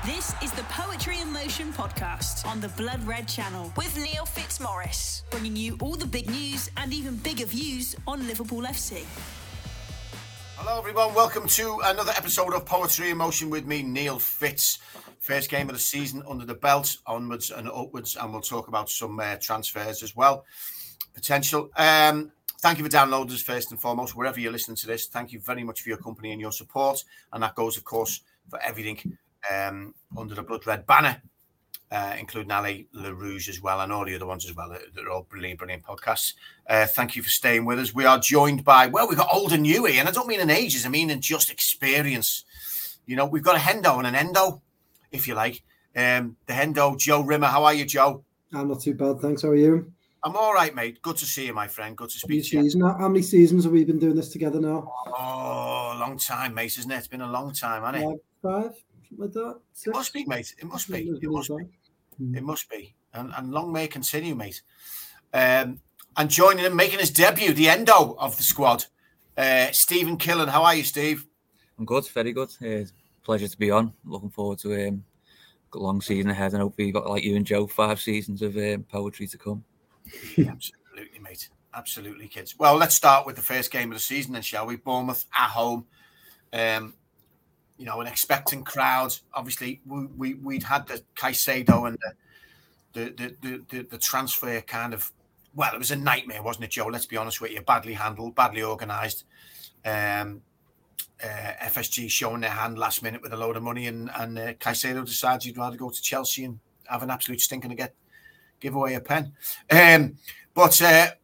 This is the Poetry in Motion podcast on the Blood Red channel with Neil Fitzmaurice, bringing you all the big news and even bigger views on Liverpool FC. Hello everyone, welcome to another episode of Poetry in Motion with me, Neil Fitz. First game of the season under the belt, onwards and upwards, and we'll talk about some transfers as well, potential. Thank you for downloading us first and foremost, wherever you're listening to this. Thank you very much for your company and your support, and that goes, of course, for everything under the Blood Red banner, including Ali LaRouge as well, and all the other ones as well. They're all brilliant podcasts. Thank you for staying with us. We are joined by, well, we've got old and new here, and I don't mean in ages, I mean in just experience. You know, we've got a Hendo and an Endo, if you like. The Hendo, Joe Rimmer. How are you, Joe? I'm not too bad, thanks. How are you? I'm all right, mate. Good to see you, my friend. Good to speak to you. How many seasons have we been doing this together now? Oh, a long time, mate, isn't it? It's been a long time, hasn't it? Five, like that. It must be, mate. It must be. It must be. And long may it continue, mate. And joining him, making his debut, the Endo of the squad, Stephen Killen. How are you, Steve? I'm good, very good. Pleasure to be on. Looking forward to a long season ahead, and hopefully you've got, like you and Joe, 5 seasons of poetry to come. Yeah, absolutely, mate. Absolutely, kids. Well, let's start with the first game of the season then, shall we? Bournemouth at home. You know, an expectant crowd. Obviously, we'd had the Caicedo and the transfer kind of, well, it was a nightmare, wasn't it, Joe? Let's be honest with you. Badly handled, badly organised. FSG showing their hand last minute with a load of money, and Caicedo decides he'd rather go to Chelsea and have an absolute stinking to give away a pen. But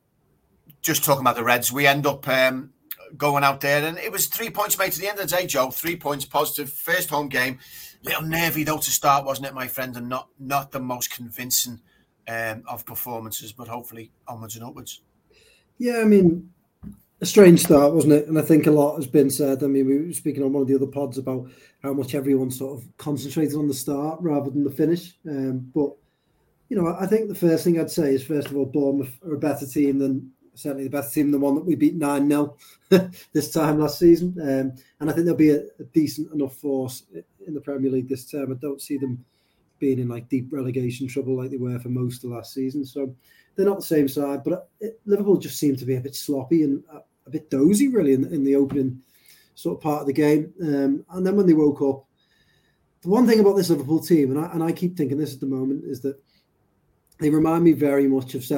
just talking about the Reds, we end up going out there, and it was 3 points, mate, at the end of the day, Joe. 3 points positive. First home game. Little nervy, though, to start, wasn't it, my friend? And not the most convincing of performances, but hopefully onwards and upwards. Yeah, I mean, a strange start, wasn't it? And I think a lot has been said. I mean, we were speaking on one of the other pods about how much everyone sort of concentrated on the start rather than the finish. But, you know, I think the first thing I'd say is, first of all, Bournemouth are a better team than, certainly the better team than the one that we beat 9-0 this time last season. And I think there'll be a decent enough force in the Premier League this term. I don't see them being in like deep relegation trouble like they were for most of last season. So they're not the same side, but Liverpool just seemed to be a bit sloppy and a bit dozy, really, in the opening sort of part of the game. And then when they woke up, the one thing about this Liverpool team, and I keep thinking this at the moment, is that they remind me very much of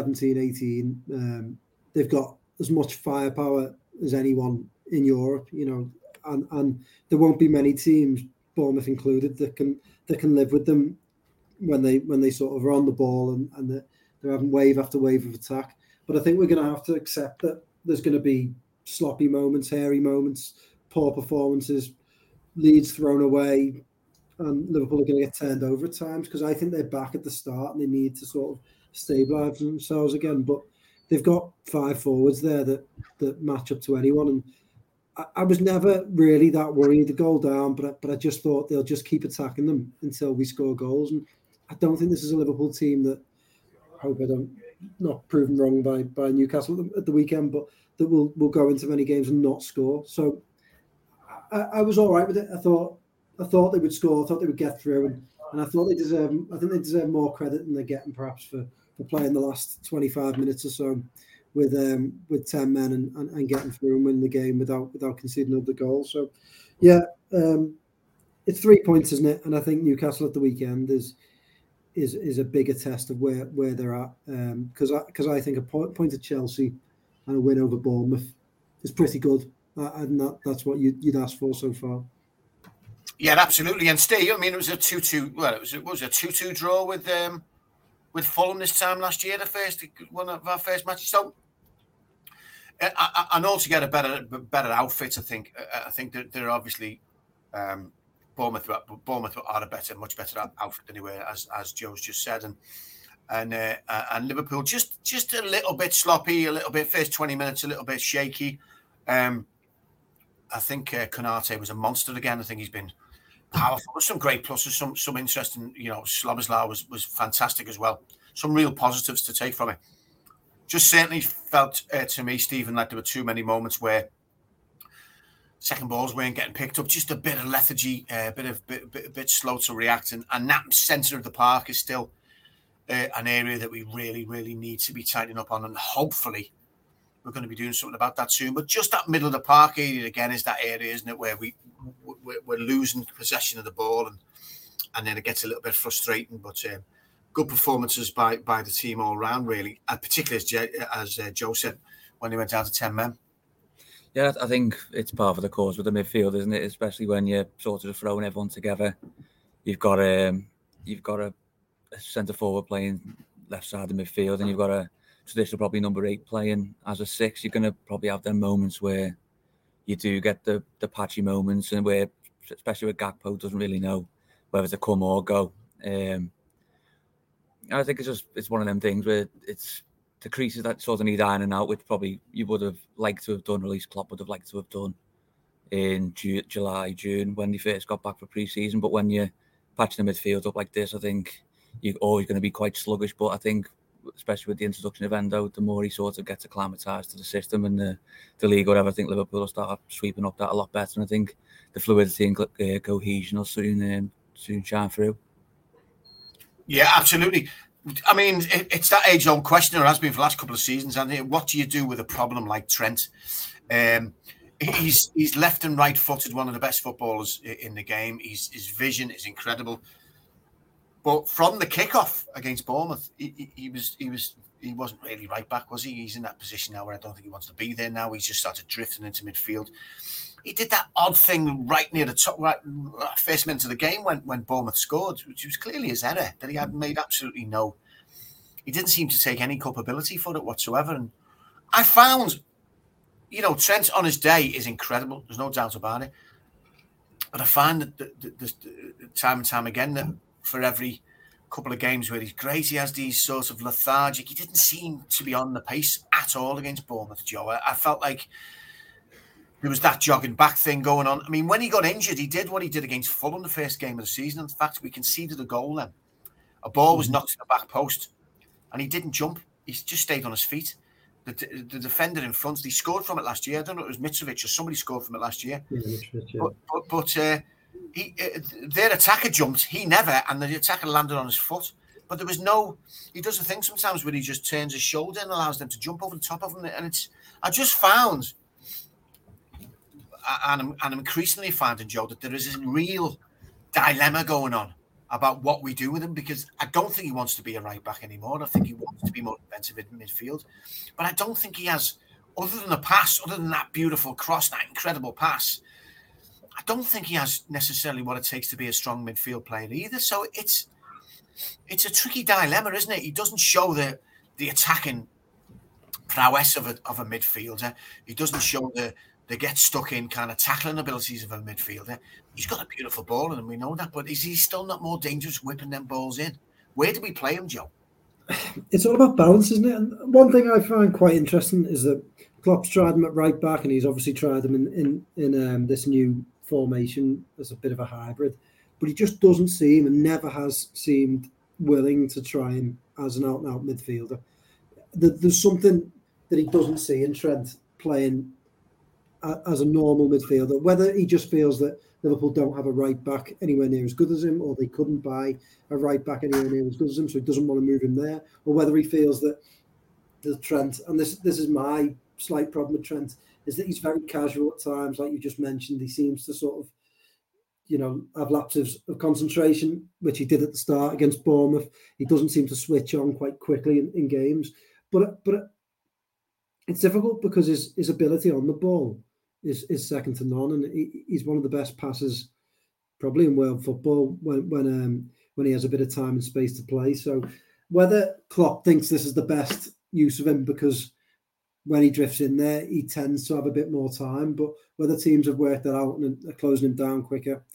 17-18. They've got as much firepower as anyone in Europe, you know, and there won't be many teams, Bournemouth included, that can live with them when they sort of are on the ball and they're having wave after wave of attack. But I think we're going to have to accept that there's going to be sloppy moments, hairy moments, poor performances, leads thrown away, and Liverpool are going to get turned over at times, because I think they're back at the start and they need to sort of stabilise themselves again. But they've got 5 forwards there that match up to anyone, and I was never really that worried. The goal down, but I just thought they'll just keep attacking them until we score goals. And I don't think this is a Liverpool team that, I hope I don't not proven wrong by Newcastle at the weekend, but that will go into many games and not score. So I was all right with it. I thought they would score. I thought they would get through, and I thought they deserve. I think they deserve more credit than they're getting perhaps for playing the last 25 minutes or so with 10 men and getting through and winning the game without conceding another goal. So yeah, it's 3 points, isn't it? And I think Newcastle at the weekend is a bigger test of where they're at, because I think a point at Chelsea and a win over Bournemouth is pretty good, and that's what you'd ask for so far. Yeah, absolutely. And Steve, I mean, it was a 2-2. Well, it was a 2-2 draw with Fulham this time last year, one of our first matches. So, and altogether better outfits. I think that they're obviously Bournemouth are a much better outfit than they were, as Joe's just said, and Liverpool just a little bit sloppy, a little bit first 20 minutes, a little bit shaky. I think Konate was a monster again. I think he's been powerful. There's some great pluses, some interesting. You know, Szoboszlai was fantastic as well. Some real positives to take from it. Just certainly felt to me, Stephen, like there were too many moments where second balls weren't getting picked up. Just a bit of lethargy, a bit slow to react, and that centre of the park is still an area that we really, really need to be tightening up on, and hopefully we're going to be doing something about that soon. But just that middle of the park area again is that area, isn't it, where we're losing possession of the ball, and then it gets a little bit frustrating. But good performances by the team all round, really, and particularly as Joe said, when they went down to 10 men. Yeah, I think it's part of the cause with the midfield, isn't it? Especially when you're sort of throwing everyone together. You've got a centre forward playing left side of the midfield, and you've got a traditional probably number 8 playing as a 6. You're going to probably have them moments where you do get the patchy moments, and where, especially with Gakpo, doesn't really know whether to come or go. I think it's one of them things where it's the creases that sort of need ironing out, which probably you would have liked to have done, or at least Klopp would have liked to have done in July, June, when they first got back for pre-season. But when you're patching the midfield up like this, I think you're always going to be quite sluggish. But I think, especially with the introduction of Endo, the more he sort of gets acclimatised to the system and the league, whatever, I think Liverpool will start sweeping up that a lot better. And I think the fluidity and cohesion will soon shine through. Yeah, absolutely. I mean, it's that age-old question, or has been for the last couple of seasons. And what do you do with a problem like Trent? He's left and right-footed, one of the best footballers in the game. His vision is incredible. But from the kickoff against Bournemouth, he wasn't really right back, was he? He's in that position now where I don't think he wants to be there now. He's just started drifting into midfield. He did that odd thing right near the top, right first minute of the game when Bournemouth scored, which was clearly his error, that he had made absolutely no. He didn't seem to take any culpability for it whatsoever. And I found, Trent on his day is incredible. There's no doubt about it. But I find that time and time again that for every couple of games where he's great, he has these sort of lethargic. He didn't seem to be on the pace at all against Bournemouth, Joe. I felt like there was that jogging back thing going on. I mean, when he got injured, he did what he did against Fulham the first game of the season. In fact, we conceded a goal then. A ball was knocked to the back post, and he didn't jump. He just stayed on his feet. The defender in front, he scored from it last year. I don't know if it was Mitrovic or somebody scored from it last year. Yeah. But their attacker jumped. He never, and the attacker landed on his foot. But there was no. He does a thing sometimes where he just turns his shoulder and allows them to jump over the top of him. And I just found, and I'm increasingly finding, Joe, that there is a real dilemma going on about what we do with him, because I don't think he wants to be a right back anymore. I think he wants to be more defensive in midfield, but I don't think he has, other than a pass, other than that beautiful cross, that incredible pass, I don't think he has necessarily what it takes to be a strong midfield player either. So it's a tricky dilemma, isn't it? He doesn't show the attacking prowess of a midfielder. He doesn't show the get stuck in kind of tackling abilities of a midfielder. He's got a beautiful ball in him, we know that, but is he still not more dangerous whipping them balls in? Where do we play him, Joe? It's all about balance, isn't it? And one thing I find quite interesting is that Klopp's tried him at right back, and he's obviously tried him in this new formation as a bit of a hybrid, but he just doesn't seem, and never has seemed, willing to try him as an out-and-out midfielder. There's something that he doesn't see in Trent playing as a normal midfielder, whether he just feels that Liverpool don't have a right back anywhere near as good as him, or they couldn't buy a right back anywhere near as good as him, so he doesn't want to move him there, or whether he feels that the Trent, and this is my slight problem with Trent, is that he's very casual at times, like you just mentioned. He seems to sort of, have lapses of concentration, which he did at the start against Bournemouth. He doesn't seem to switch on quite quickly in games, but it's difficult because his ability on the ball is second to none, and he's one of the best passers probably in world football when he has a bit of time and space to play. So whether Klopp thinks this is the best use of him because when he drifts in there, he tends to have a bit more time, but whether teams have worked that out and are closing him down quicker,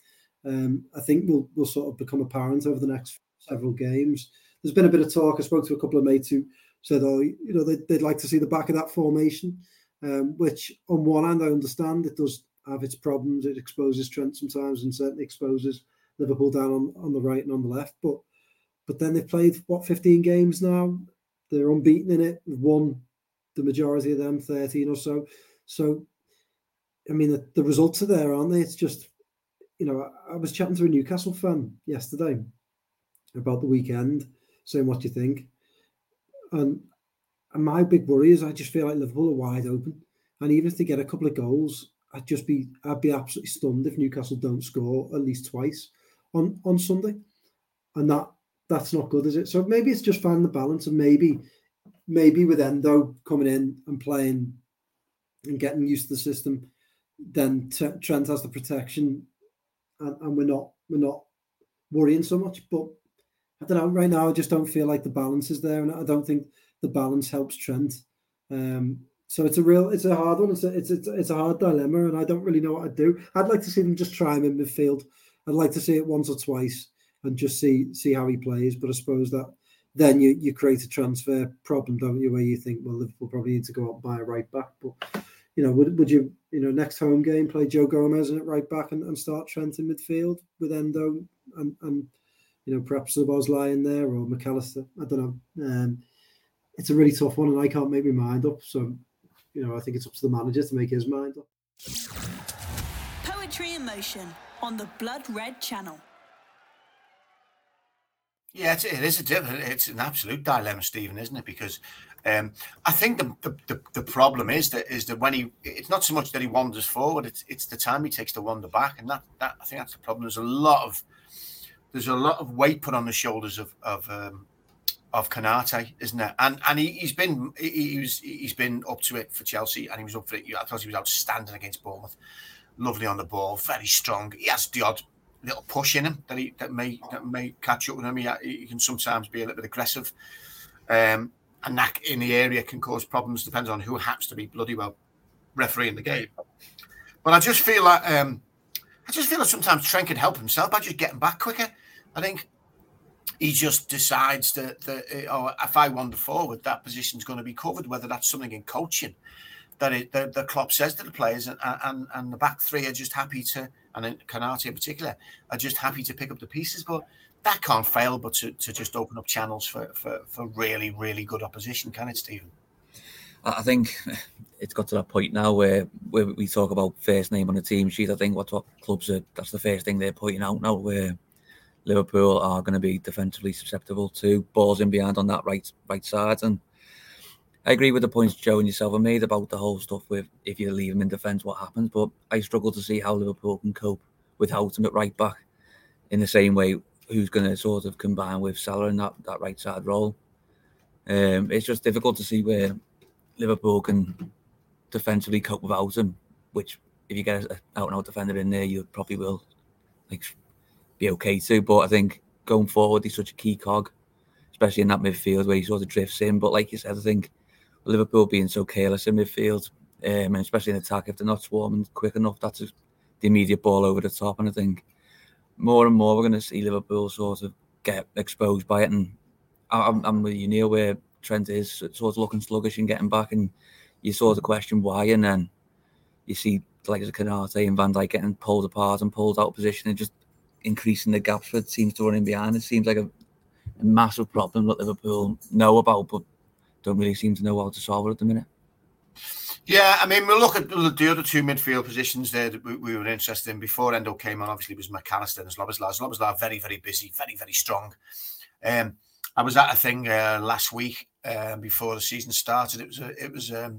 I think will sort of become apparent over the next several games. There's been a bit of talk. I spoke to a couple of mates who said, they'd like to see the back of that formation, which on one hand I understand it does have its problems. It exposes Trent sometimes and certainly exposes Liverpool down on the right and on the left. But then they've played 15 games now. They're unbeaten in it. We've won the majority of them, 13 or so. So I mean, the results are there, aren't they? It's just, I was chatting to a Newcastle fan yesterday about the weekend, saying, what do you think? And my big worry is I just feel like Liverpool are wide open. And even if they get a couple of goals, I'd be absolutely stunned if Newcastle don't score at least twice on Sunday. And that's not good, is it? So maybe it's just finding the balance, and maybe with Endo coming in and playing and getting used to the system, then Trent has the protection, and we're not worrying so much. But I don't know. Right now, I just don't feel like the balance is there, and I don't think the balance helps Trent. So it's a hard one. It's a hard dilemma, and I don't really know what I'd do. I'd like to see them just try him in midfield. I'd like to see it once or twice and just see how he plays. But I suppose that then you create a transfer problem, don't you, where you think, well, Liverpool probably need to go out and buy a right back. But would you next home game play Joe Gomez in at right back and start Trent in midfield with Endo and perhaps Szoboszlai in there or McAllister? I don't know. It's a really tough one, and I can't make my mind up. So, I think it's up to the manager to make his mind up. Poetry in Motion on the Blood Red Channel. Yeah, it's an absolute dilemma, Stephen, isn't it? Because I think the problem is that when it's not so much that he wanders forward, it's the time he takes to wander back, and that I think that's the problem. There's a lot of weight put on the shoulders of Konate, isn't there? And he's been up to it for Chelsea, and he was up for it. I thought he was outstanding against Bournemouth. Lovely on the ball, very strong. He has the odd little push in him that may catch up with him. He can sometimes be a little bit aggressive, and that in the area can cause problems. Depends on who happens to be bloody well refereeing the game. But I just feel like sometimes Trent can help himself by just getting back quicker. I think he just decides that if I wander forward, that position's going to be covered. Whether that's something in coaching that the Klopp says to the players, and the back three are just happy to, and then Konate in particular, are just happy to pick up the pieces. But that can't fail but to just open up channels for really, really good opposition, can it, Stephen? I think it's got to that point now where we talk about first name on the team sheet. I think what clubs are, that's the first thing they're pointing out now, where Liverpool are going to be defensively susceptible to balls in behind on that right side. And I agree with the points Joe and yourself have made about the whole stuff with if you leave him in defence, what happens. But I struggle to see how Liverpool can cope without him at right back in the same way. Who's going to sort of combine with Salah in that right side role? It's just difficult to see where Liverpool can defensively cope without him, which if you get an out-and-out defender in there, you probably will be okay too. But I think going forward, he's such a key cog, especially in that midfield where he sort of drifts in. But like you said, I think Liverpool being so careless in midfield, and especially in attack, if they're not swarming quick enough, that's the immediate ball over the top. And I think more and more we're going to see Liverpool sort of get exposed by it. And I'm with you, Neil, where Trent is sort of looking sluggish and getting back, and you sort of question why. And then you see like Konate and Van Dijk getting pulled apart and pulled out of position and just increasing the gaps that seems to run in behind. It seems like a massive problem that Liverpool know about, but don't really seem to know how to solve it at the minute. Yeah, I mean, we'll look at the other two midfield positions there that we were interested in before Endo came on. Obviously, was McAllister and Szoboszlai. Szoboszlai very, very busy, very, very strong. I was at a thing last week before the season started. It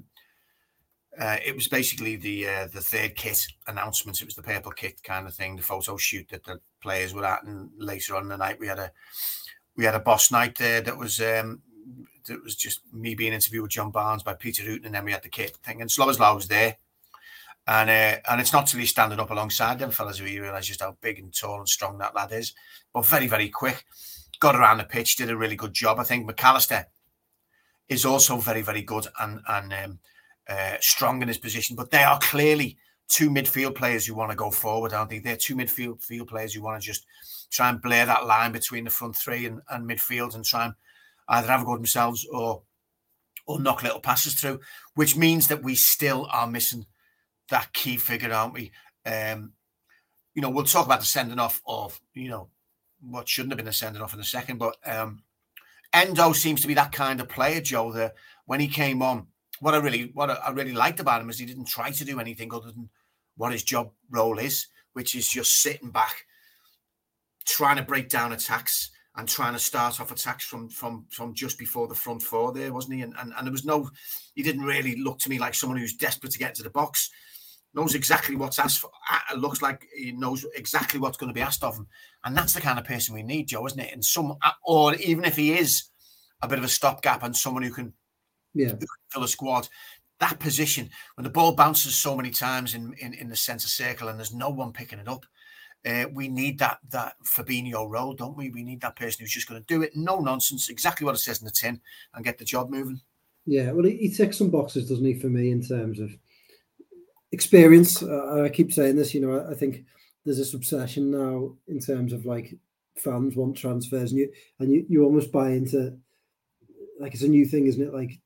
was basically the third kit announcements. It was the purple kit kind of thing, the photo shoot that the players were at, and later on in the night we had a boss night there that was just me being interviewed with John Barnes by Peter Hooton, and then we had the kit thing, and Szoboszlai was there, and it's not till he's standing up alongside them fellas who you realise just how big and tall and strong that lad is, but very, very quick, got around the pitch, did a really good job. I think McAllister is also very, very good and strong in his position, but they are clearly two midfield players who want to go forward, aren't they? They're two midfield players who want to just try and blare that line between the front three and midfield and try and either have a go themselves or knock little passes through, which means that we still are missing that key figure, aren't we? We'll talk about the sending off of, what shouldn't have been a sending off in a second, but Endo seems to be that kind of player, Joe, that when he came on, what I really liked about him is he didn't try to do anything other than what his job role is, which is just sitting back, trying to break down attacks and trying to start off attacks from just before the front four there, wasn't he? And there was no, he didn't really look to me like someone who's desperate to get into the box. Knows exactly what's asked for. Looks like he knows exactly what's going to be asked of him. And that's the kind of person we need, Joe, isn't it? And or even if he is a bit of a stopgap and someone who can fill a squad, that position, when the ball bounces so many times in the centre circle and there's no one picking it up, we need that Fabinho role, don't we? We need that person who's just going to do it, no nonsense, exactly what it says in the tin, and get the job moving. Yeah, well, he ticks some boxes, doesn't he, for me, in terms of experience. I keep saying this, I think there's this obsession now in terms of like fans want transfers, and you almost buy into, like, it's a new thing, isn't it? Like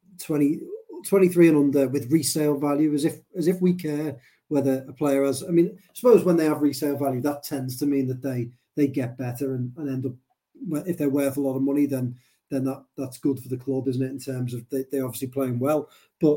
23 and under with resale value, as if we care whether a player has. I mean, I suppose when they have resale value, that tends to mean that they get better and end up, if they're worth a lot of money, then that's good for the club, isn't it? In terms of they obviously playing well, but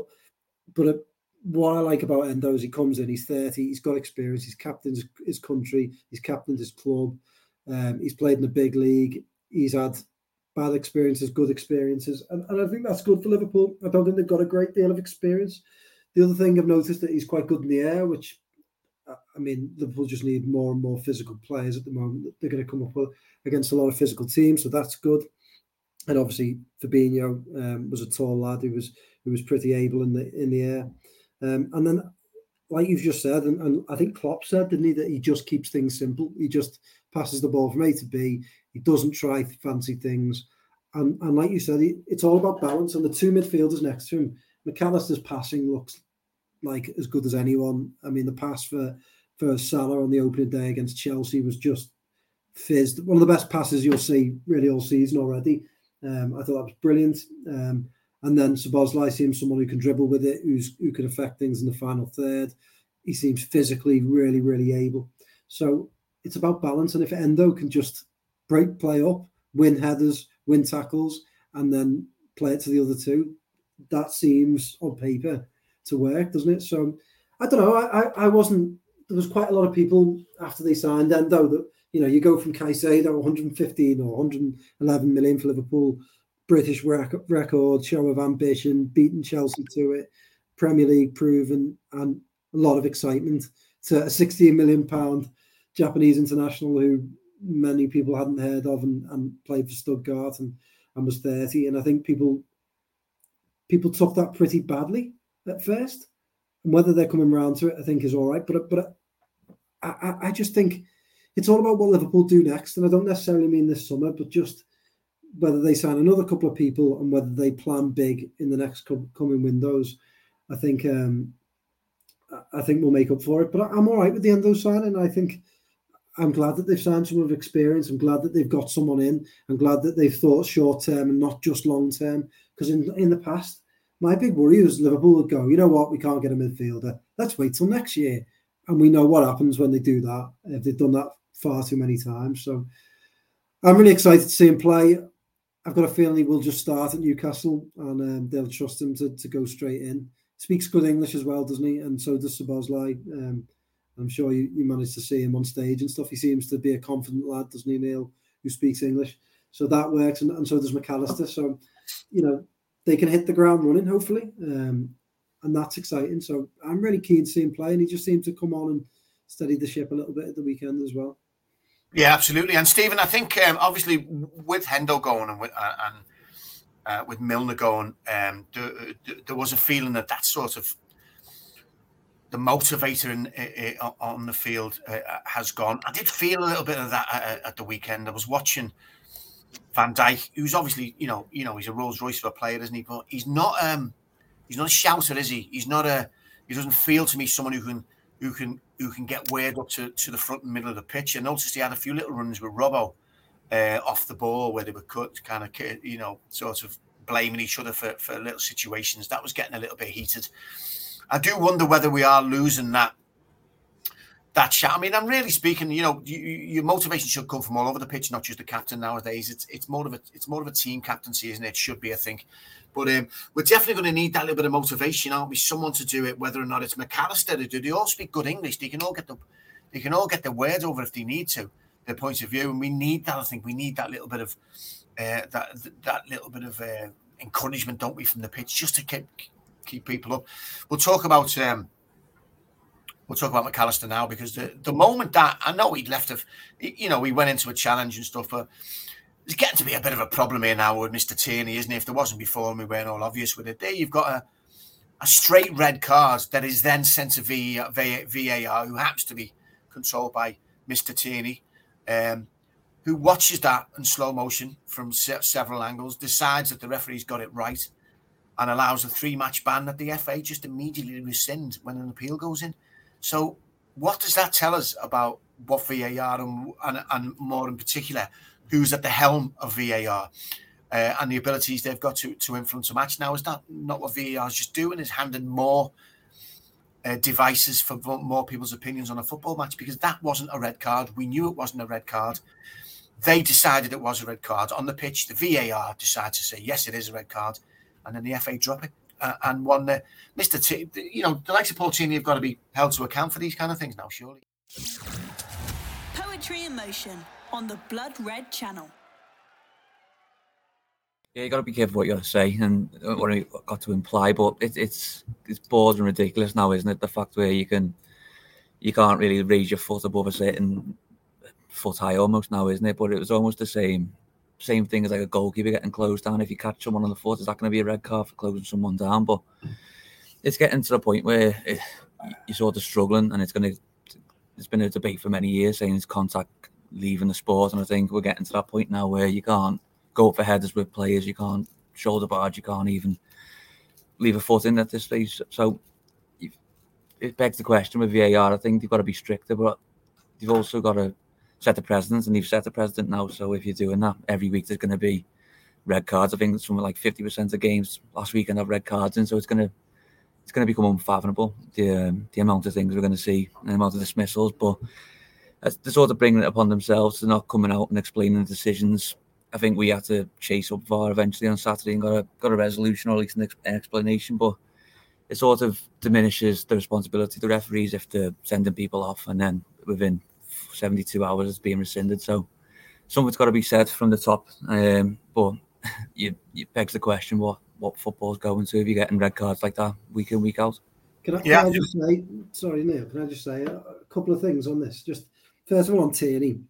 what I like about Endo is he comes in, he's 30, he's got experience, he's captained his country, he's captained his club, he's played in the big league, he's had bad experiences, good experiences, and I think that's good for Liverpool. I don't think they've got a great deal of experience. The other thing I've noticed that he's quite good in the air, which, I mean, Liverpool just need more and more physical players at the moment. They're going to come up against a lot of physical teams, so that's good. And obviously Fabinho was a tall lad who was pretty able in the air. And then, like you've just said, and I think Klopp said, didn't he, that he just keeps things simple. He just passes the ball from A to B. He doesn't try fancy things. And like you said, it's all about balance. And the two midfielders next to him, McAllister's passing looks like as good as anyone. I mean, the pass for Salah on the opening day against Chelsea was just fizzed. One of the best passes you'll see really all season already. I thought that was brilliant. And then Szoboszlai seems someone who can dribble with it, who can affect things in the final third. He seems physically really, really able. So it's about balance. And if Endo can just play up, win headers, win tackles, and then play it to the other two, that seems on paper to work, doesn't it? So I don't know. I wasn't. There was quite a lot of people after they signed Endo that, you go from Caicedo, 115 or 111 million for Liverpool, British record, show of ambition, beating Chelsea to it, Premier League proven, and a lot of excitement, to a £16 million Japanese international who many people hadn't heard of and played for Stuttgart and was 30. And I think people took that pretty badly at first. And whether they're coming around to it, I think is all right. But I just think it's all about what Liverpool do next. And I don't necessarily mean this summer, but just whether they sign another couple of people and whether they plan big in the next coming windows. I think we'll make up for it. But I'm all right with the Endo signing. I think I'm glad that they've signed someone of experience. I'm glad that they've got someone in. I'm glad that they've thought short term and not just long term. Because in the past, my big worry was Liverpool would go, you know what, we can't get a midfielder. Let's wait till next year. And we know what happens when they do that. If they've done that far too many times. So I'm really excited to see him play. I've got a feeling he will just start at Newcastle and they'll trust him to go straight in. Speaks good English as well, doesn't he? And so does Szoboszlai. I'm sure you managed to see him on stage and stuff. He seems to be a confident lad, doesn't he, Neil, who speaks English. So that works. And so does McAllister. So, they can hit the ground running, hopefully. And that's exciting. So I'm really keen to see him play. And he just seemed to come on and steady the ship a little bit at the weekend as well. Yeah, absolutely. And Stephen, I think obviously with Hendo going and with Milner going, there was a feeling that sort of the motivator on the field has gone. I did feel a little bit of that at the weekend. I was watching Van Dijk, who's obviously he's a Rolls Royce of a player, isn't he? But he's not a shouter, is he? He doesn't feel to me someone who can get weird up to the front and middle of the pitch. I noticed he had a few little runs with Robbo off the ball where they were kind of sort of blaming each other for little situations. That was getting a little bit heated. I do wonder whether we are losing that that chat. I mean, I'm really speaking. Your motivation should come from all over the pitch, not just the captain nowadays. It's more of a team captaincy, isn't it? It should be, I think. But we're definitely going to need that little bit of motivation, aren't we? Someone to do it, whether or not it's McAllister to do. They all speak good English. They can all get the words over if they need to, their point of view, and we need that. I think we need that little bit of that little bit of encouragement, don't we, from the pitch, just to keep people up. We'll talk about McAllister now, because the moment that I know he'd left, he went into a challenge and stuff, but it's getting to be a bit of a problem here now with Mr. Tierney, isn't it? If there wasn't before and we weren't all obvious with it, there you've got a straight red card that is then sent to VAR, who happens to be controlled by Mr. Tierney, who watches that in slow motion from several angles, decides that the referee's got it right, and allows a 3-match ban that the FA just immediately rescind when an appeal goes in. So what does that tell us about what VAR and more in particular, who's at the helm of VAR and the abilities they've got to influence a match? Now, is that not what VAR is just doing, is handing more devices for more people's opinions on a football match? Because that wasn't a red card. We knew it wasn't a red card. They decided it was a red card. On the pitch, the VAR decided to say, yes, it is a red card. And then the FA drop it. And one, Mr. T, the likes of Paul Tierney have got to be held to account for these kind of things now, surely. Poetry in Motion on the Blood Red channel. Yeah, you got to be careful what you got to say and what you got to imply, but it's bored and ridiculous now, isn't it? The fact where you can't really raise your foot above a certain foot high almost now, isn't it? But it was almost the same thing as like a goalkeeper getting closed down. If you catch someone on the foot, is that going to be a red card for closing someone down? But it's getting to the point where you're sort of struggling, and it's been a debate for many years saying it's contact leaving the sport, and I think we're getting to that point now where you can't go up for headers with players, you can't shoulder barge, you can't even leave a foot in at this stage. So it begs the question with VAR. I think you've got to be stricter, but you've also got to set the precedent, and you've set the precedent now. So if you're doing that every week, there's going to be red cards. I think it's something like 50% of games last weekend have red cards in, so it's going to become unfathomable, the amount of things we're going to see, and the amount of dismissals. But they're sort of bringing it upon themselves. They're not coming out and explaining the decisions. I think we had to chase up VAR eventually on Saturday and got a resolution, or at least an explanation. But it sort of diminishes the responsibility of the referees if they're sending people off and then within 72 hours it's being rescinded. So something's got to be said from the top. But you begs the question, what football's going to if you're getting red cards like that week in, week out? Can I just say, sorry, Neil, can I just say a couple of things on this? Just first of all, on Tierney.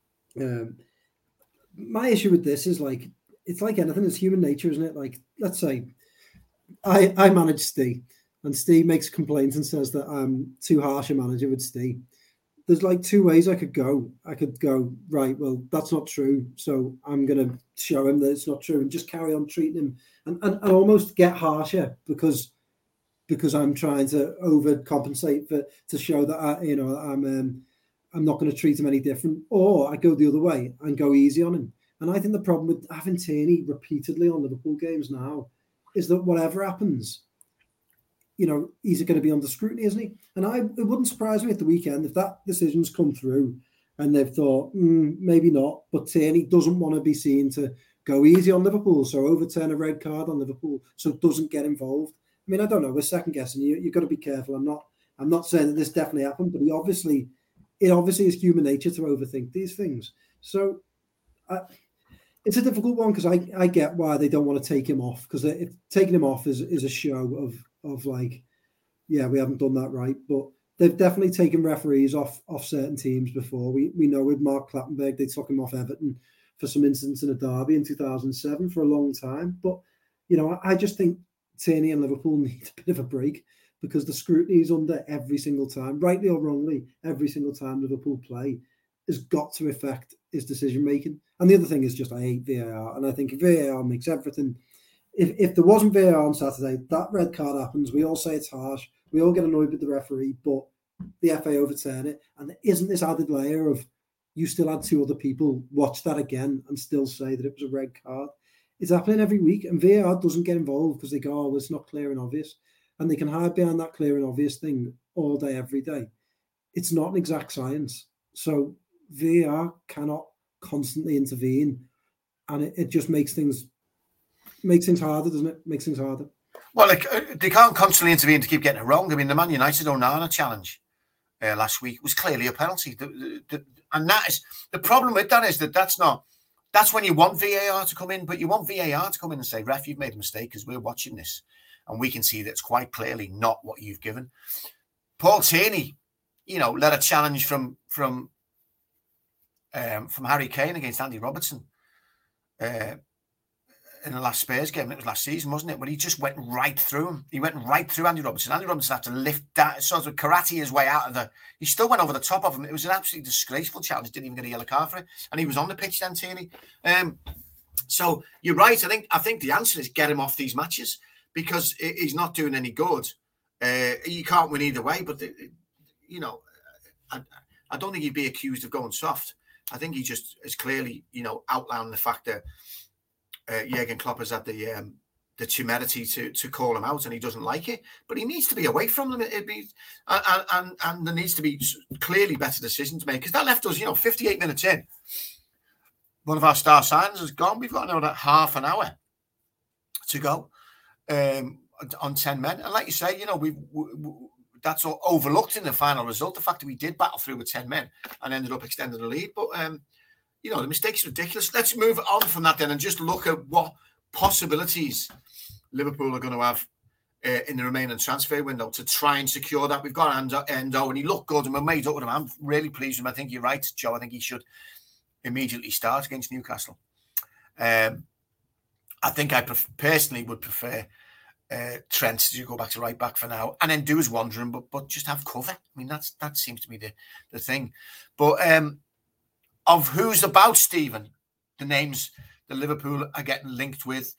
My issue with this is, like, it's like anything, it's human nature, isn't it? Like, let's say I manage Steve, and Steve makes complaints and says that I'm too harsh a manager with Steve. There's like two ways I could go. I could go, right, well, that's not true, so I'm going to show him that it's not true and just carry on treating him and almost get harsher because I'm trying to overcompensate to show that I'm not going to treat him any different. Or I go the other way and go easy on him. And I think the problem with having Tierney repeatedly on Liverpool games now is that whatever happens, he's going to be under scrutiny, isn't he? And it wouldn't surprise me at the weekend if that decision's come through and they've thought, maybe not, but Tierney doesn't want to be seen to go easy on Liverpool, so overturn a red card on Liverpool so doesn't get involved. I mean, I don't know, we're second guessing. You've got to be careful. I'm not saying that this definitely happened, but it obviously is human nature to overthink these things. So it's a difficult one, because I get why they don't want to take him off, because taking him off is a show of like, yeah, we haven't done that right. But they've definitely taken referees off certain teams before. We know with Mark Clattenburg, they took him off Everton for some incidents in a derby in 2007 for a long time. But, I just think Tierney and Liverpool need a bit of a break, because the scrutiny is under every single time, rightly or wrongly, every single time Liverpool play has got to affect his decision-making. And the other thing is just, I hate VAR, and I think VAR makes everything. If there wasn't VAR on Saturday, that red card happens. We all say it's harsh. We all get annoyed with the referee, but the FA overturn it. And there isn't this added layer of, you still had two other people watch that again and still say that it was a red card. It's happening every week, and VAR doesn't get involved because they go, oh, it's not clear and obvious. And they can hide behind that clear and obvious thing all day, every day. it's not an exact science. So VAR cannot constantly intervene, and it just makes things harder, doesn't it? Makes things harder. Well, they can't constantly intervene to keep getting it wrong. I mean, the Man United Onana challenge last week was clearly a penalty. And that is the problem with that, is that's when you want VAR to come in, but you want VAR to come in and say, ref, you've made a mistake because we're watching this and we can see that it's quite clearly not what you've given. Paul Tierney, led a challenge from Harry Kane against Andy Robertson in the last Spurs game. It was last season, wasn't it? When he just went right through him. He went right through Andy Robertson. Andy Robertson had to lift that, sort of karate his way out of he still went over the top of him. It was an absolutely disgraceful challenge. Didn't even get a yellow card for it. And he was on the pitch then, Tierney. So you're right. I think the answer is get him off these matches, because he's not doing any good. You can't win either way, but I don't think he'd be accused of going soft. I think he just is clearly, outlined the fact that Jurgen Klopp has had the temerity to call him out, and he doesn't like it. But he needs to be away from them. And there needs to be clearly better decisions made, because that left us, 58 minutes in. One of our star signings has gone. We've got another half an hour to go on 10 men. And like you say, that's all overlooked in the final result, the fact that we did battle through with 10 men and ended up extending the lead. But, the mistake's ridiculous. Let's move on from that then and just look at what possibilities Liverpool are going to have in the remaining transfer window to try and secure that. We've got Endo, and he looked good, and we're made up with him. I'm really pleased with him. I think you're right, Joe. I think he should immediately start against Newcastle. I think I personally would prefer Trent to go back to right back for now, and then do as wandering, but just have cover. I mean, that seems to be the thing. But of who's about, Stephen, the names that Liverpool are getting linked with.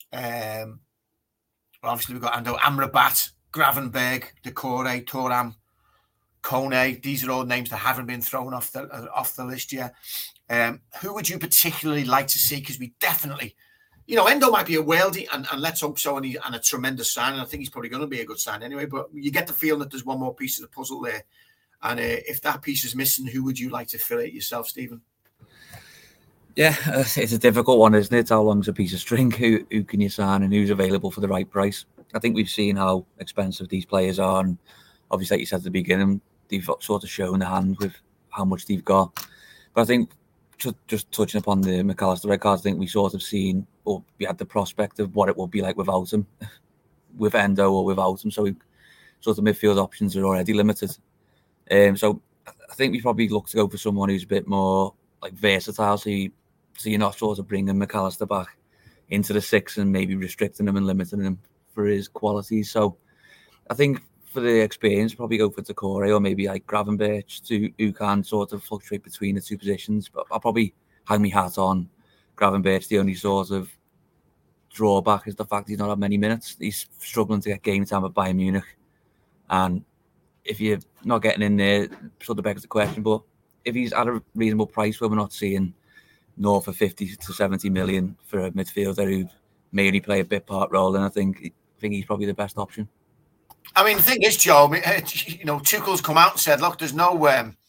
Obviously, we've got Ando, Amrabat, Gravenberg, Decore, Thuram, Kone. These are all names that haven't been thrown off the list yet. Who would you particularly like to see? Because we definitely, Endo might be a worldie, and let's hope so, and a tremendous sign. And I think he's probably going to be a good sign anyway. But you get the feeling that there's one more piece of the puzzle there. And if that piece is missing, who would you like to fill it yourself, Stephen? Yeah, it's a difficult one, isn't it? How long's a piece of string? Who can you sign, and who's available for the right price? I think we've seen how expensive these players are, and obviously, like you said at the beginning, they've sort of shown their hand with how much they've got. But I think, just touching upon the McAllister red cards, I think we sort of seen, or we had the prospect of what it would be like without him, with Endo or without him. So sort of midfield options are already limited. So I think we probably look to go for someone who's a bit more like versatile. So you're not sort of bringing McAllister back into the six and maybe restricting him and limiting him for his qualities. So I think for the experience, probably go for Decore or maybe like Gravenberch, who can sort of fluctuate between the two positions. But I'll probably hang my hat on Gravenberch. The only sort of drawback is the fact he's not had many minutes. He's struggling to get game time at Bayern Munich. And if you're not getting in there, sort of begs the question. But if he's at a reasonable price where we're not seeing north of 50 to 70 million for a midfielder who may only play a bit part role, then I think he's probably the best option. I mean, the thing is, Joe, Tuchel's come out and said, look, there's no,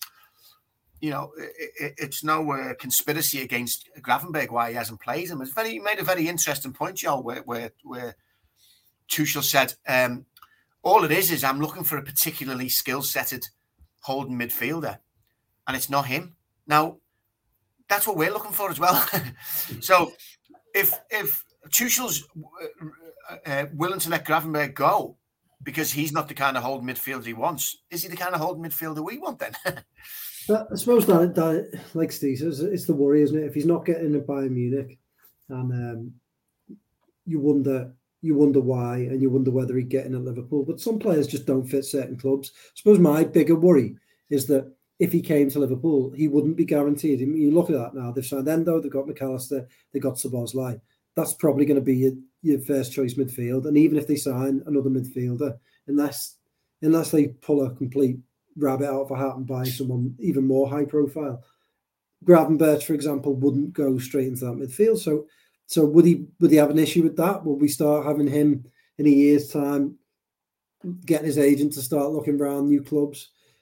it's no conspiracy against Gravenberg why he hasn't played him. He made a very interesting point, Joe, where Tuchel said, all it is I'm looking for a particularly skill-setted holding midfielder, and it's not him. Now, that's what we're looking for as well. So if Tuchel's willing to let Gravenberg go because he's not the kind of holding midfielder he wants, is he the kind of holding midfielder we want then? I suppose that, like Steve says, it's the worry, isn't it? If he's not getting it Bayern Munich, and you wonder why, and you wonder whether he'd get in at Liverpool. But some players just don't fit certain clubs. I suppose my bigger worry is that if he came to Liverpool, he wouldn't be guaranteed. I mean, you look at that now. They've signed Endo, they've got McAllister, they've got Szoboszlai. That's probably going to be your first choice midfield. And even if they sign another midfielder, unless they pull a complete rabbit out of a hat and buy someone even more high profile, Gravenberch, for example, wouldn't go straight into that midfield. So would he have an issue with that? Will we start having him in a year's time, getting his agent to start looking around new clubs?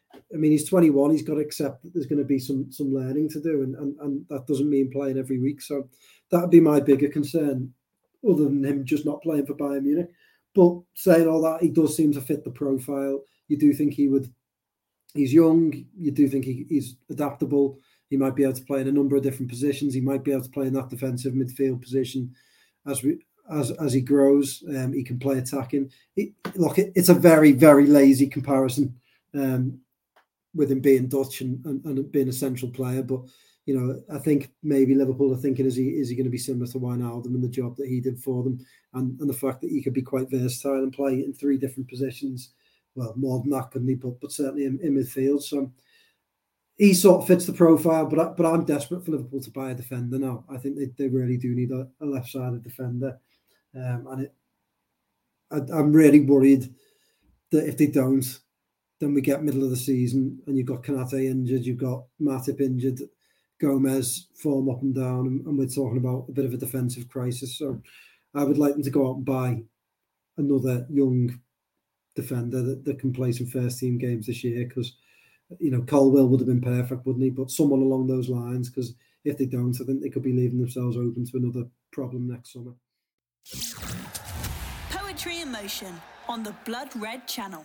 I mean, he's 21. He's got to accept that there's going to be some learning to do, and that doesn't mean playing every week. So that would be my bigger concern, other than him just not playing for Bayern Munich. But saying all that, he does seem to fit the profile. You do think he would. He's young. You do think he's adaptable. He might be able to play in a number of different positions. He might be able to play in that defensive midfield position as he grows. He can play attacking. It's a very, very lazy comparison with him being Dutch and being a central player. But, you know, I think maybe Liverpool are thinking, is he going to be similar to Wijnaldum in the job that he did for them? And the fact that he could be quite versatile and play in 3 different positions. Well, more than that, couldn't he? But certainly in midfield. So he sort of fits the profile, but I'm desperate for Liverpool to buy a defender now. I think they really do need a left-sided defender. I'm really worried that if they don't, then we get middle of the season and you've got Konate injured, you've got Matip injured, Gomez form up and down, and we're talking about a bit of a defensive crisis. So I would like them to go out and buy another young defender that can play some first-team games this year, because, you know, Colwill would have been perfect, wouldn't he? But someone along those lines, because if they don't, I think they could be leaving themselves open to another problem next summer. Poetry in Motion on the Blood Red channel.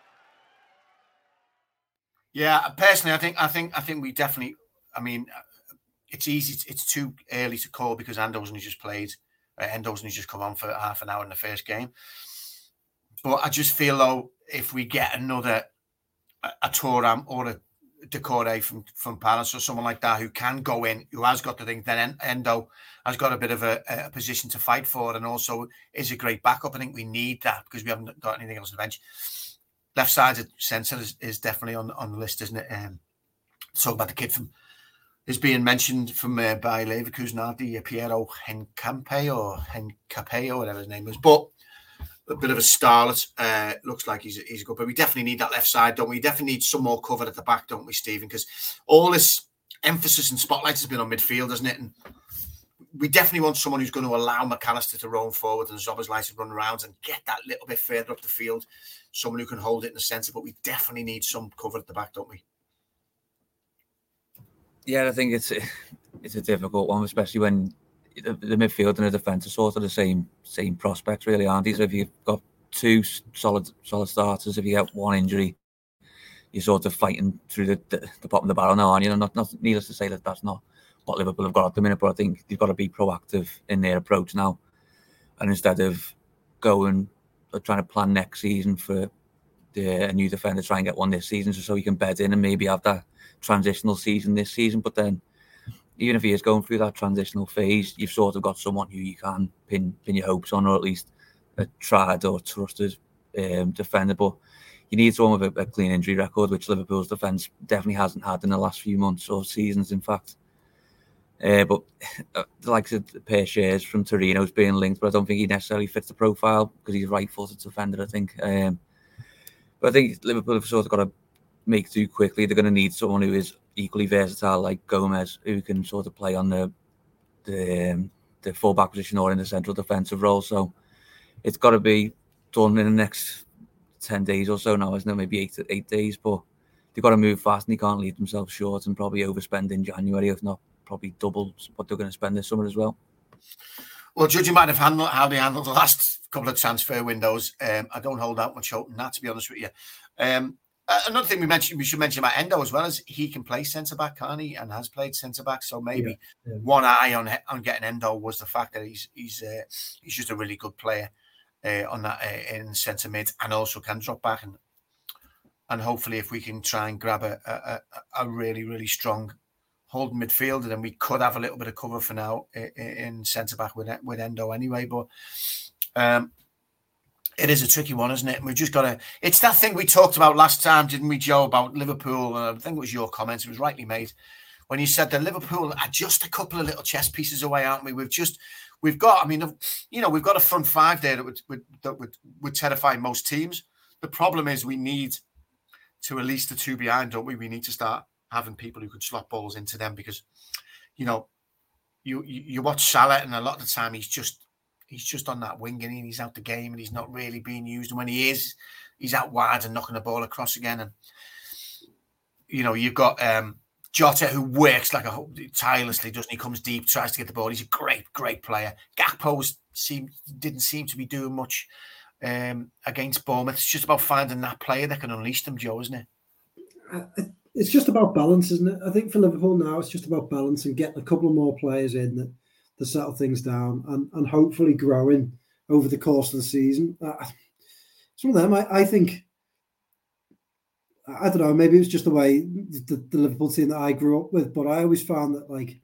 Yeah, personally, I think we definitely. I mean, it's easy. It's too early to call because Endo's only just played. Endo's only just come on for half an hour in the first game. But I just feel though, if we get another a Thuram or a Doucouré from Palace or someone like that who can go in, who has got the thing, then Endo has got a bit of a position to fight for, and also is a great backup. I think we need that because we haven't got anything else on the bench. Left-sided centre is definitely on the list, isn't it? Talk about the kid is being mentioned from by Leverkusen, Piero Hencape or whatever his name was, but a bit of a starlet. Looks like he's good, but we definitely need that left side, don't we? We definitely need some more cover at the back, don't we, Stephen? Because all this emphasis and spotlight has been on midfield, hasn't it? And we definitely want someone who's going to allow McAllister to roam forward and Szoboszlai to run around and get that little bit further up the field. Someone who can hold it in the centre, but we definitely need some cover at the back, don't we? Yeah, I think it's a difficult one, especially when the midfield and the defence are sort of the same prospects, really, aren't they? So if you've got 2 solid starters, if you get one injury, you're sort of fighting through the bottom of the barrel now, aren't you? Not needless to say that that's not what Liverpool have got at the minute, but I think they've got to be proactive in their approach now, and instead of going or trying to plan next season for a new defender, try and get one this season so he can bed in and maybe have that transitional season this season. But then even if he is going through that transitional phase, you've sort of got someone who you can pin your hopes on, or at least a tried or trusted defender. But you need someone with a clean injury record, which Liverpool's defence definitely hasn't had in the last few months or seasons, in fact. But the likes of Per Shares from Torino's being linked, but I don't think he necessarily fits the profile because he's right-footed defender, I think. But I think Liverpool have sort of got to make do quickly. They're going to need someone who is equally versatile, like Gomez, who can sort of play on the full-back position or in the central defensive role. So it's got to be done in the next 10 days or so now, isn't it? Maybe 8 days, but they've got to move fast and they can't leave themselves short and probably overspend in January, if not probably double what they're going to spend this summer as well. Well, judging by how they handled the last couple of transfer windows, I don't hold out much hope in that, to be honest with you. Another thing we should mention about Endo as well is he can play centre-back, can't he? And has played centre-back, so maybe one eye on getting Endo was the fact that he's just a really good player on that in centre mid, and also can drop back and hopefully if we can try and grab a really, really strong holding midfielder, then we could have a little bit of cover for now in centre-back with Endo anyway. But it is a tricky one, isn't it? And we've just got to... It's that thing we talked about last time, didn't we, Joe, about Liverpool? I think it was your comments. It was rightly made when you said that Liverpool are just a couple of little chess pieces away, aren't we? We've got a front 5 there that would terrify most teams. The problem is we need to release the 2 behind, don't we? We need to start having people who could slot balls into them because, you watch Salah and a lot of the time he's just on that wing and he's out the game and he's not really being used. And when he is, he's out wide and knocking the ball across again. And you've got Jota, who works tirelessly, doesn't he? Comes deep, tries to get the ball. He's a great player. Gakpo didn't seem to be doing much against Bournemouth. It's just about finding that player that can unleash them, Joe, isn't it? It's just about balance, isn't it? I think for Liverpool now, it's just about balance and getting a couple of more players in that settle things down and hopefully growing over the course of the season. It's one of them. I think, I don't know, maybe it was just the way the Liverpool team that I grew up with, but I always found that, like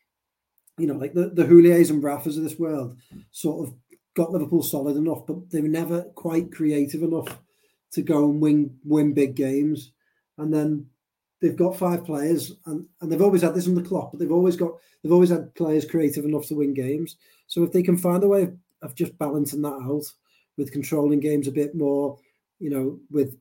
the Houliers and Rafas of this world sort of got Liverpool solid enough, but they were never quite creative enough to go and win big games. And then they've got 5 players, and they've always had this on the Klopp, but they've always had players creative enough to win games. So if they can find a way of just balancing that out with controlling games a bit more, with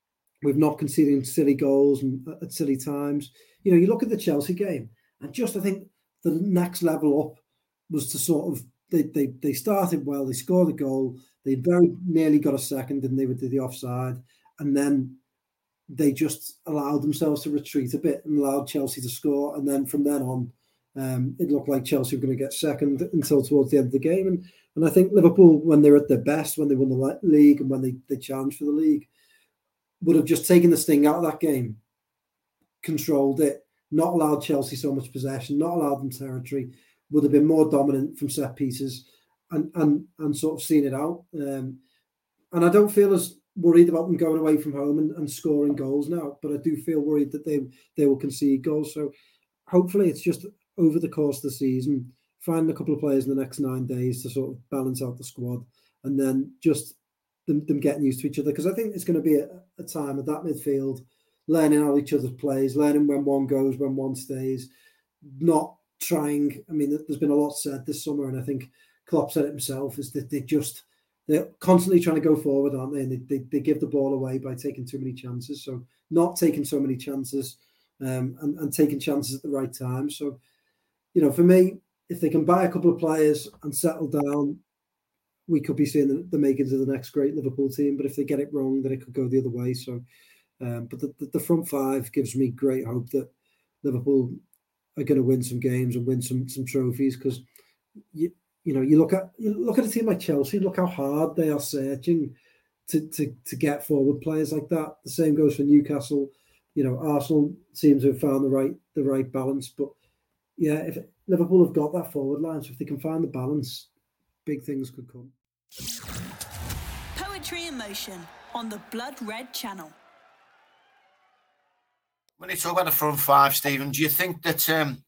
not conceding silly goals and at silly times. You look at the Chelsea game, and I think the next level up was to sort of, they started well, they scored a goal, they very nearly got a second, and they were to the offside, and then they just allowed themselves to retreat a bit and allowed Chelsea to score. And then from then on, it looked like Chelsea were going to get second until towards the end of the game. And I think Liverpool, when they're at their best, when they won the league and when they challenged for the league, would have just taken the sting out of that game, controlled it, not allowed Chelsea so much possession, not allowed them territory, would have been more dominant from set pieces and sort of seen it out. And I don't feel as worried about them going away from home and scoring goals now, but I do feel worried that they will concede goals. So hopefully it's just over the course of the season, find a couple of players in the next 9 days to sort of balance out the squad, and then just them getting used to each other. Because I think it's going to be a time at that midfield, learning how each other plays, learning when one goes, when one stays, not trying. I mean, there's been a lot said this summer, and I think Klopp said it himself, is that they're constantly trying to go forward, aren't they? And they give the ball away by taking too many chances. So not taking so many chances and taking chances at the right time. So, for me, if they can buy a couple of players and settle down, we could be seeing the makings of the next great Liverpool team. But if they get it wrong, then it could go the other way. So, but the front 5 gives me great hope that Liverpool are going to win some games and win some trophies, because you look at a team like Chelsea, look how hard they are searching to get forward players like that. The same goes for Newcastle. Arsenal seems to have found the right balance. But yeah, if Liverpool have got that forward line, so if they can find the balance, big things could come. Poetry in Motion on the Blood Red Channel. When you talk about the front 5, Stephen, do you think that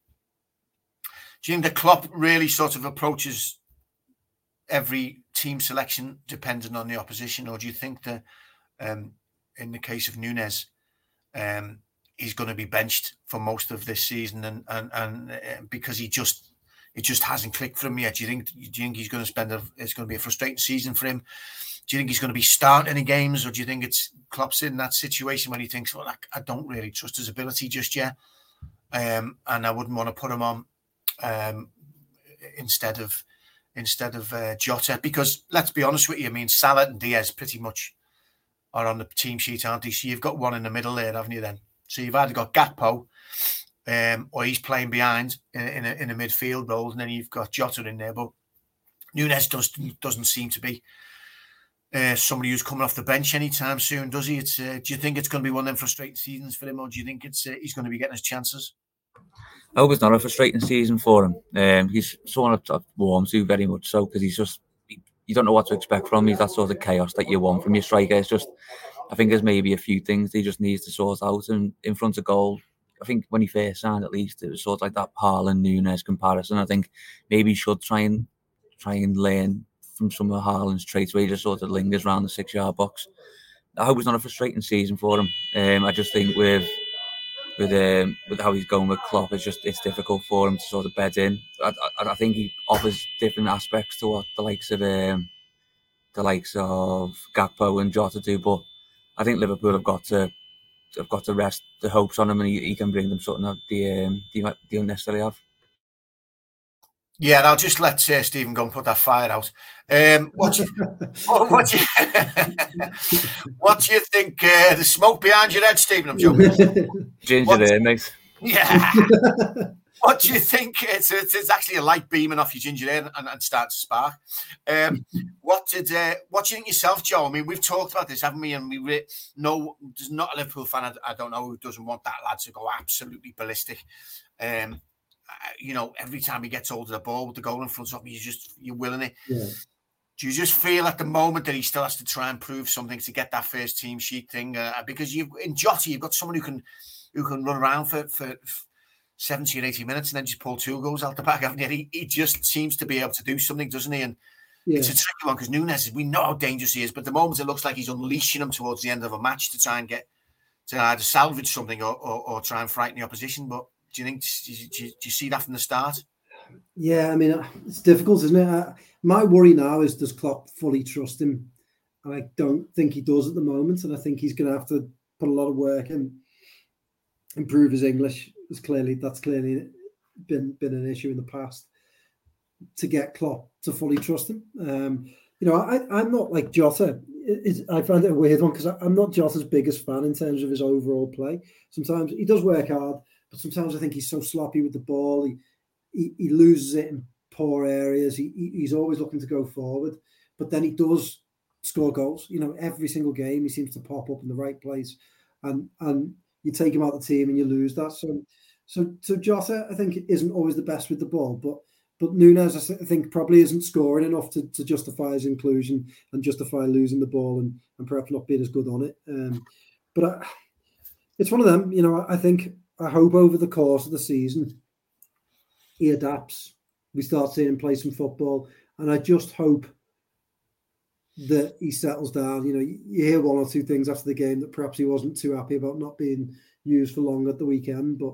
Klopp really sort of approaches every team selection depending on the opposition, or do you think that in the case of Núñez, he's going to be benched for most of this season, and because it just hasn't clicked for him yet? Do you think he's going to it's going to be a frustrating season for him? Do you think he's going to be starting any games, or do you think it's Klopp's in that situation when he thinks, well, I don't really trust his ability just yet, and I wouldn't want to put him on instead of Jota? Because let's be honest with you, I mean, Salah and Diaz pretty much are on the team sheet, aren't they? So you've got one in the middle there, haven't you? Then, so you've either got Gakpo, or he's playing behind in a midfield role, and then you've got Jota in there. But Núñez doesn't seem to be somebody who's coming off the bench anytime soon, does he? Do you think it's going to be one of them frustrating seasons for him, or do you think he's going to be getting his chances? I hope it's not a frustrating season for him. He's someone I've warmed to very much so, because he's just, you don't know what to expect from him. He's that sort of chaos that you want from your striker. It's just, I think there's maybe a few things he just needs to sort out. And in front of goal, I think when he first signed, at least, it was sort of like that Haaland-Núñez comparison. I think maybe he should try and learn from some of Haaland's traits, where he just sort of lingers around the 6-yard box. I hope it's not a frustrating season for him. I just think with how he's going with Klopp, it's difficult for him to sort of bed in. I think he offers different aspects to what the likes of Gakpo and Jota do, but I think Liverpool have got to rest the hopes on him, and he can bring them something that they don't necessarily have. Yeah, I'll just let Stephen go and put that fire out. What do you think? The smoke behind your head, Stephen? I'm joking. Ginger there, mate. Yeah. What do you think? It's actually a light beaming off your ginger ale and start to spark. What do you think yourself, Joe? I mean, we've talked about this, haven't we? And we know there's not a Liverpool fan, I don't know, who doesn't want that lad to go absolutely ballistic. Every time he gets hold of the ball with the goal in front of him, you're willing it. Yeah. Do you just feel at the moment that he still has to try and prove something to get that first team sheet thing? Because in Jota, you've got someone who can run around for 70 or 80 minutes and then just pull 2 goals out the back, haven't you? He just seems to be able to do something, doesn't he? And it's a tricky one because Núñez, we know how dangerous he is, but at the moment it looks like he's unleashing him towards the end of a match to try and get to either salvage something or try and frighten the opposition. But do you see that from the start? Yeah, I mean, it's difficult, isn't it? My worry now is, does Klopp fully trust him? And I don't think he does at the moment. And I think he's going to have to put a lot of work and improve his English. That's clearly been an issue in the past to get Klopp to fully trust him. I'm not like Jota. I find it a weird one because I'm not Jota's biggest fan in terms of his overall play. Sometimes he does work hard, but sometimes I think he's so sloppy with the ball. He loses it in poor areas. He's always looking to go forward, but then he does score goals. Every single game he seems to pop up in the right place, and you take him out of the team and you lose that. So Jota, I think, isn't always the best with the ball, but Núñez, I think, probably isn't scoring enough to justify his inclusion and justify losing the ball and perhaps not being as good on it. But it's one of them. I hope over the course of the season he adapts. We start seeing him play some football, and I just hope that he settles down. You hear 1 or 2 things after the game that perhaps he wasn't too happy about not being used for long at the weekend, but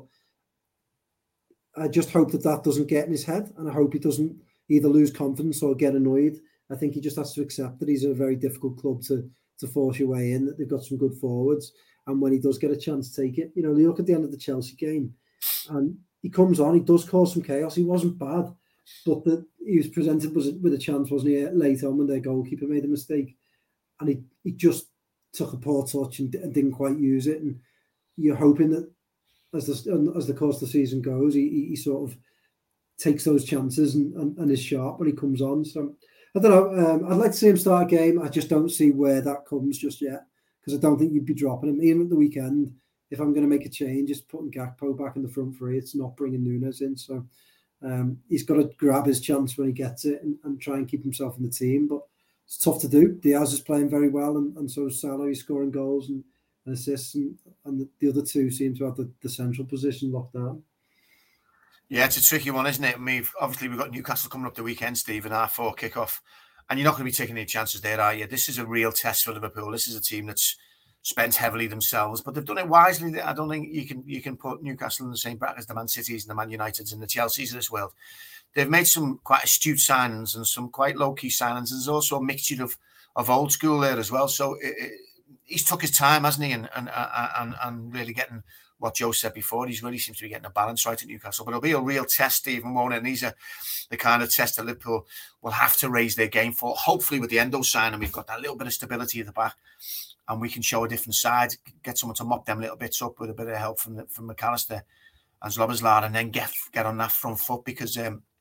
I just hope that doesn't get in his head, and I hope he doesn't either lose confidence or get annoyed. I think he just has to accept that he's in a very difficult club to force your way in, that they've got some good forwards, and when he does get a chance to take it, you look at the end of the Chelsea game, and he comes on, he does cause some chaos. He wasn't bad, but he was presented with a chance, wasn't he, late on when their goalkeeper made a mistake, and he just took a poor touch and didn't quite use it. And you're hoping that as the course of the season goes, he sort of takes those chances and is sharp when he comes on. So I don't know. I'd like to see him start a game. I just don't see where that comes just yet, because I don't think you'd be dropping him. Even at the weekend, if I'm going to make a change, it's putting Gakpo back in the front three. It's not bringing Núñez in. So he's got to grab his chance when he gets it and try and keep himself in the team. But it's tough to do. Diaz is playing very well, and so is Salah. He's scoring goals and assists, and the other 2 seem to have the central position locked down. Yeah, it's a tricky one, isn't it? We've got Newcastle coming up the weekend, Steve, and our 4 kickoff, and you're not going to be taking any chances there, are you? This is a real test for Liverpool. This is a team that's spent heavily themselves, but they've done it wisely. I don't think you can put Newcastle in the same bracket as the Man Cities and the Man Uniteds and the Chelseas of this world. They've made some quite astute signings and some quite low-key signings. There's also a mixture of old school there as well. So he's took his time, hasn't he? And really getting what Joe said before. He really seems to be getting a balance right at Newcastle. But it'll be a real test, Stephen, won't it? And these are the kind of tests that Liverpool will have to raise their game for. Hopefully with the Endo signing, we've got that little bit of stability at the back, and we can show a different side, get someone to mop them little bits up with a bit of help from McAllister and Szoboszlai, and then get on that front foot, because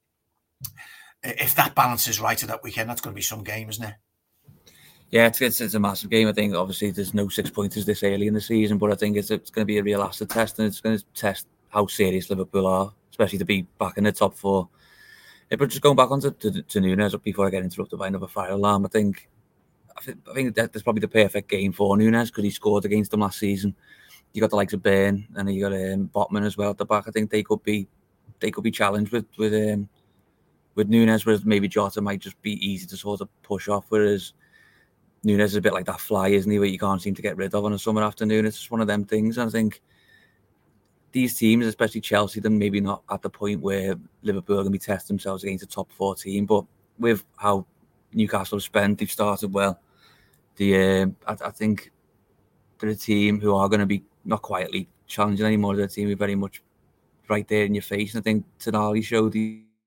if that balance is right at that weekend, that's going to be some game, isn't it? Yeah, it's a massive game. I think obviously there's no 6-pointers this early in the season, but I think it's going to be a real acid test, and it's going to test how serious Liverpool are, especially to be back in the top 4. But just going back onto to Núñez before I get interrupted by another fire alarm, I think that's probably the perfect game for Núñez, because he scored against them last season. You got the likes of Burn, and you got Botman as well at the back. I think they could be challenged with Núñez, whereas maybe Jota might just be easy to sort of push off, whereas Núñez is a bit like that fly, isn't he, where you can't seem to get rid of on a summer afternoon. It's just one of them things. And I think these teams, especially Chelsea, they're maybe not at the point where Liverpool are going to be testing themselves against a top 4 team, but with how Newcastle have spent, they've started well. I think they're a team who are going to be not quietly challenging anymore. They're a team who are very much right there in your face. And I think Tonali showed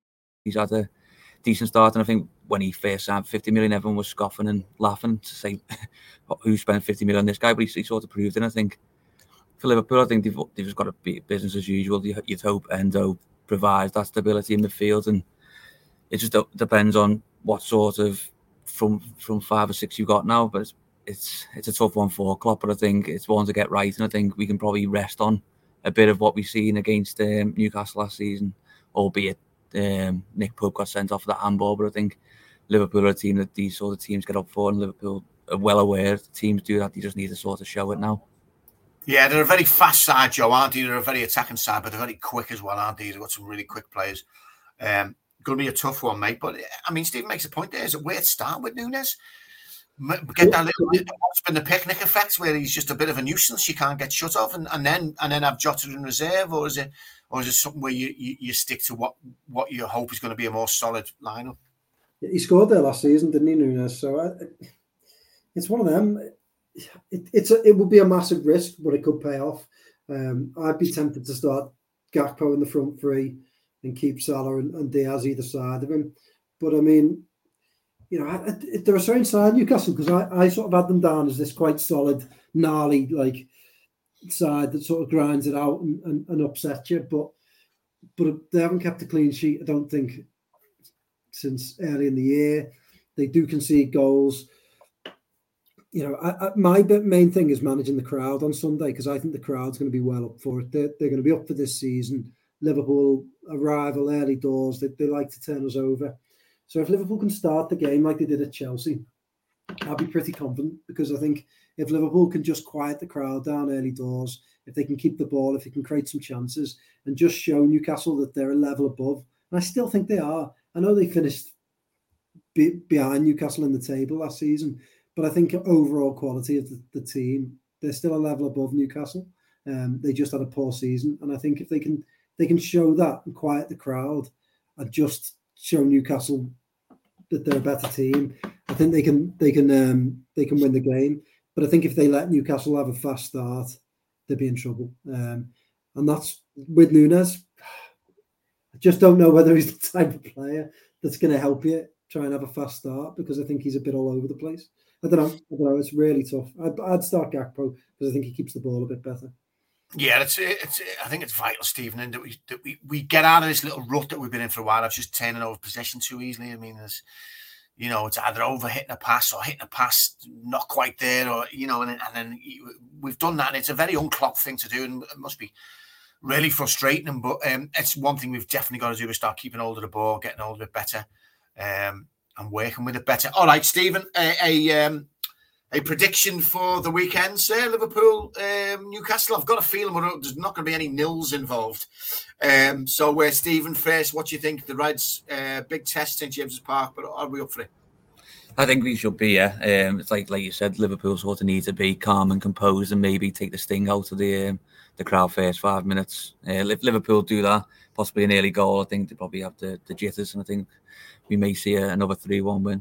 he's had a decent start. And I think when he first signed 50 million, everyone was scoffing and laughing to say, who spent 50 million on this guy? But he sort of proved it. And I think for Liverpool, I think they've just got to be business as usual. You'd hope Endo provides that stability in the field, and it just depends on what sort of from 5 or 6 you've got now. But it's a tough one for Klopp, but I think it's one to get right, and I think we can probably rest on a bit of what we've seen against Newcastle last season, albeit Nick Pope got sent off for that handball. But I think Liverpool are a team that these sort of teams get up for, and Liverpool are well aware that teams do that. They just need to sort of show it now. Yeah, they're a very fast side, Joe, aren't they? They're a very attacking side, but they're very quick as well, aren't they? They've got some really quick players. Going to be a tough one, mate. But, I mean, Steve makes a point there. Is it where to start with Núñez? Get that little bit, what's been the picnic effect where he's just a bit of a nuisance you can't get shut off, and then have Jota in reserve, or is it something where you stick to what you hope is going to be a more solid lineup? He scored there last season, didn't he, Núñez? So it's one of them. It would be a massive risk, but it could pay off. I'd be tempted to start Gakpo in the front three and keep Salah and Diaz either side of him. But I mean, you know, they're a strange side, Newcastle, because I sort of had them down as this quite solid, gnarly like side that sort of grinds it out and upsets you. But they haven't kept a clean sheet, I don't think, since early in the year. They do concede goals. You know, my main thing is managing the crowd on Sunday, because I think the crowd's going to be well up for it. They're going to be up for this season. Liverpool arrival early doors. They like to turn us over. So if Liverpool can start the game like they did at Chelsea, I'll be pretty confident, because I think if Liverpool can just quiet the crowd down early doors, if they can keep the ball, if they can create some chances and just show Newcastle that they're a level above, and I still think they are. I know they finished behind Newcastle in the table last season, but I think overall quality of the team, they're still a level above Newcastle. They just had a poor season, and I think if they can show that and quiet the crowd and just show Newcastle that they're a better team, I think they can win the game. But I think if they let Newcastle have a fast start, they'll be in trouble. And that's with Núñez. I just don't know whether he's the type of player that's going to help you try and have a fast start, because I think he's a bit all over the place. I don't know. It's really tough. I'd start Gakpo, because I think he keeps the ball a bit better. Yeah, it's. I think it's vital, Stephen, and that we get out of this little rut that we've been in for a while of just turning over possession too easily. I mean, there's, you know, it's either over hitting a pass or hitting a pass not quite there, or you know, and then we've done that, and it's a very un-Klopp thing to do, and it must be really frustrating. But it's one thing we've definitely got to do is start keeping hold of the ball, getting hold of it better, and working with it better. All right, Stephen, a prediction for the weekend, sir? Liverpool, Newcastle. I've got a feeling there's not going to be any nils involved. So, Stephen, first, what do you think? The Reds, big test, St James's Park, but are we up for it? I think we should be, yeah. It's like you said, Liverpool sort of need to be calm and composed and maybe take the sting out of the crowd first 5 minutes. If Liverpool do that, possibly an early goal, I think they probably have the jitters, and I think we may see another 3-1 win.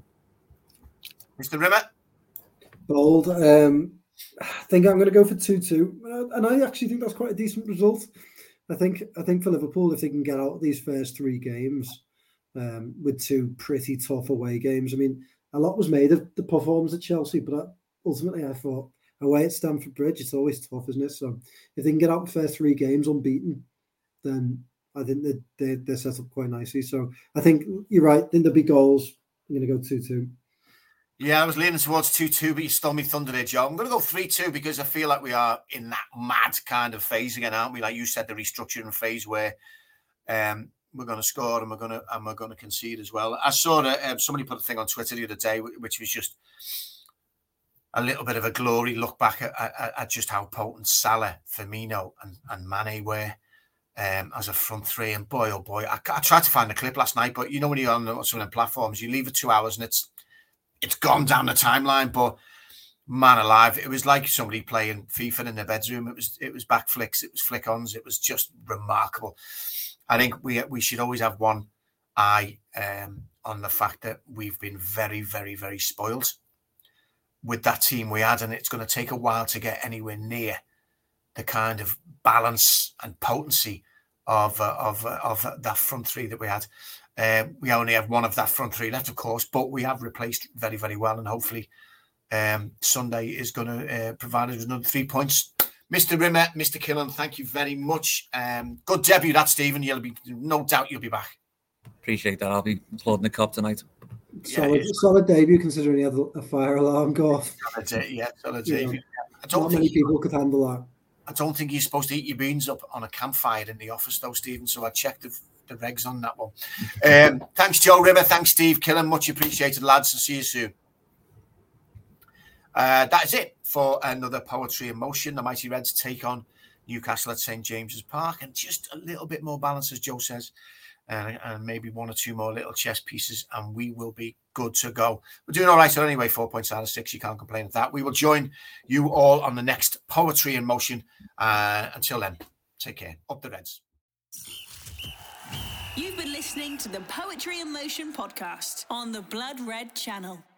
Mr. Rimmer? Bold. I think I'm going to go for 2-2, and I actually think that's quite a decent result. I think for Liverpool, if they can get out these first 3 games with 2 pretty tough away games. I mean, a lot was made of the performance at Chelsea, but ultimately I thought away at Stamford Bridge, it's always tough, isn't it? So if they can get out the first 3 games unbeaten, then I think they're set up quite nicely. So I think you're right. I think there'll be goals. I'm going to go 2-2. Yeah, I was leaning towards 2-2, but you stole me thunder there, Joe. I'm going to go 3-2 because I feel like we are in that mad kind of phase again, aren't we? Like you said, the restructuring phase where we're going to score and we're going to concede as well. I saw that somebody put a thing on Twitter the other day, which was just a little bit of a glory look back at just how potent Salah, Firmino, and Mane were as a front 3. And boy, oh boy, I tried to find the clip last night, but you know when you're on some of the platforms, you leave it 2 hours and it's gone down the timeline. But man alive, it was like somebody playing FIFA in their bedroom. It was back flicks, it was flick-ons, it was just remarkable. I think we should always have one eye on the fact that we've been very, very, very spoiled with that team we had, and it's going to take a while to get anywhere near the kind of balance and potency of that front three that we had. We only have one of that front three left, of course, but we have replaced very, very well, and hopefully Sunday is going to provide us with another 3 points. Mr. Rimmer, Mr. Killen, thank you very much. Good debut, that, Stephen. No doubt you'll be back. Appreciate that. I'll be applauding the cup tonight. Solid debut considering he had a fire alarm go off. Solid debut. Not many people could handle that. I don't think you're supposed to eat your beans up on a campfire in the office, though, Stephen. So I checked the regs on that one. Thanks, Joe Rimmer. Thanks, Steve Killen. Much appreciated, lads. I'll see you soon. That is it for another Poetry in Motion. The Mighty Reds take on Newcastle at St. James's Park, and just a little bit more balance, as Joe says, and maybe one or two more little chess pieces, and we will be good to go. We're doing all right, so anyway, 4 points out of 6. You can't complain at that. We will join you all on the next Poetry in Motion. Until then, take care. Up the Reds. You've been listening to the Poetry in Motion podcast on the Blood Red channel.